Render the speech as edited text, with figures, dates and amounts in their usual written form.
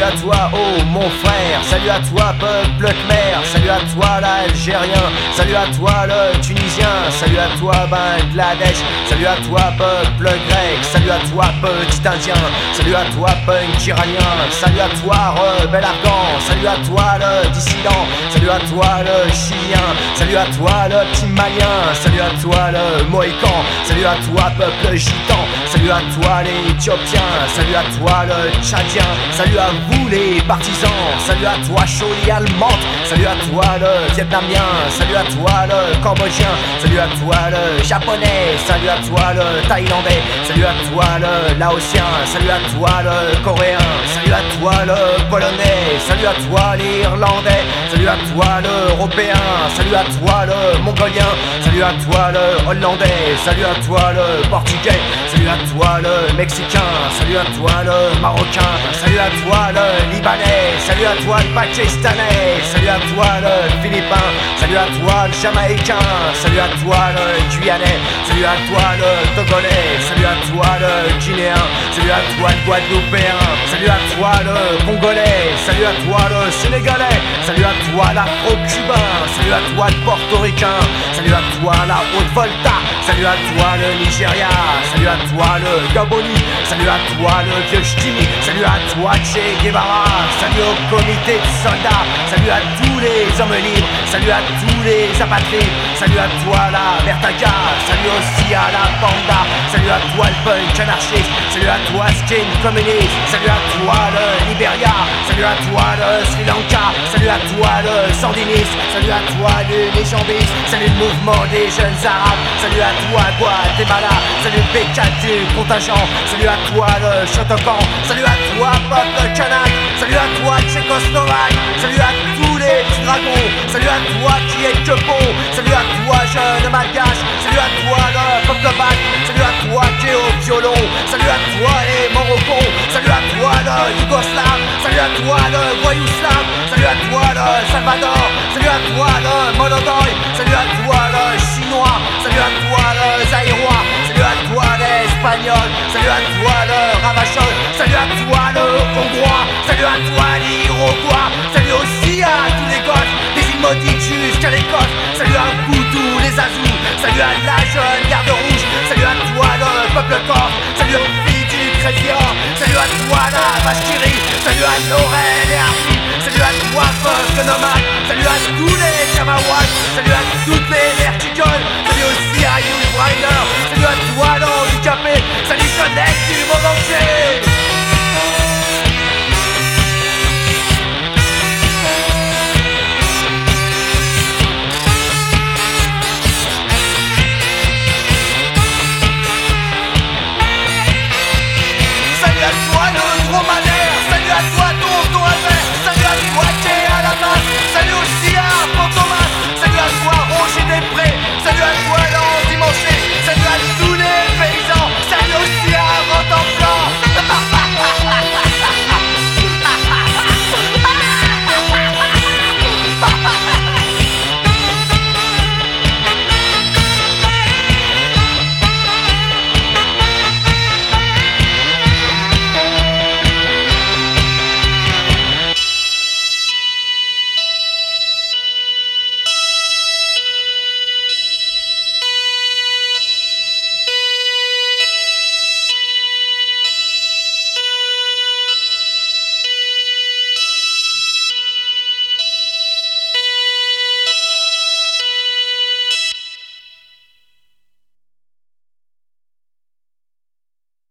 à toi, oh mon frère. Salut à toi, peuple khmer. Salut à toi, l'Algérien. Salut à toi, le Tunisien. Salut à toi, Bangladesh. Salut à toi, peuple grec. Salut à toi, petit indien. Salut à toi, punk iranien. Salut à toi, rebelle afghan. Salut à toi, le dissident. Salut à toi, le chilien. Salut à toi, le petit malien. Salut à toi, le mohican. Salut à toi, peuple gitan. Salut à toi, les éthiopiens. Salut à toi, le tchadien. Salut à vous, les partisans. Salut à toi, Choli allemande. Salut à toi, le vietnamien. Salut à toi, le cambodgien. Salut à toi, le japonais. Salut à toi, le thaïlandais. Salut à toi, le laotien. Salut à toi, le coréen. Salut à toi, le polonais. Salut à toi, l'irlandais. Salut à toi, l'européen. Salut à toi, le mongolien. Salut à toi, le hollandais. Salut à toi, le portugais. Salut à toi, le mexicain. Salut à toi, le marocain. Salut à toi, le libanais. Salut à toi, le pakistanais. Salut à toi, le philippin. Salut à toi, le jamaïcain. Salut à toi, le guyanais. Salut à toi, le togolais. Salut à toi, le guinéen. Salut à toi, le guadeloupéen. Salut à toi, le congolais. Salut à toi, le sénégalais. Salut à toi, l'afro-cubain. Salut à toi, le portoricain. Salut à toi, la Haute-Volta. Salut à toi, le Nigeria. Salut à toi, le Gaboni. Salut à toi, le vieux Ch'timi. Salut à toi, Che Guevara. Salut au comité de soldats. Salut à tous les hommes libres. Salut à tous les apatrides. Salut à toi, la Bertaga. Salut aussi à la Banda. Salut à toi, le punk anarchiste. Salut à toi, skin communiste. Salut à toi, le Liberia. Salut à toi, le Sri Lanka. Salut à toi, le sandiniste. Salut à toi, les jambistes. Salut le mouvement des jeunes arabes. Salut à toi, Guatemala. Salut le PK du contingent. Salut à toi, le Shotokan. Salut à toi, peuple kanak. Salut à toi, Tchécoslovaque. Salut à tous les petits dragons. Salut à toi qui est que bon. Salut à toi, jeune malgache. Salut à toi, le peuple bac. Salut à toi qui est au violon. Salut à toi, les Morocons. Salut à toi, le Yougoslave. Salut à toi, le voyouslave. Salut à toi, le Salvador. Salut à toi, le Monodoy. Salut à toi, le chinois. Salut à toi, le zaïrois. Salut à toi, l'espagnol. Salut à toi, le ravachol. Salut à toi, le hongrois. Salut à toi, l'iroquois. Salut aussi à tous les gosses des îles maudites jusqu'à l'Écosse. Salut à vous tous les azous. Salut à la jeune garde rouge. Salut à toi, le peuple corse. Salut aux filles du Crédit-Or. Salut à toi, la vache qui rit. Salut à Laurel et Hardy. Salut à toi, peuple nomade. Salut à tous les Jamawas. Salut à toutes les mères qui gueulent. Salut aussi à Yul Brynner.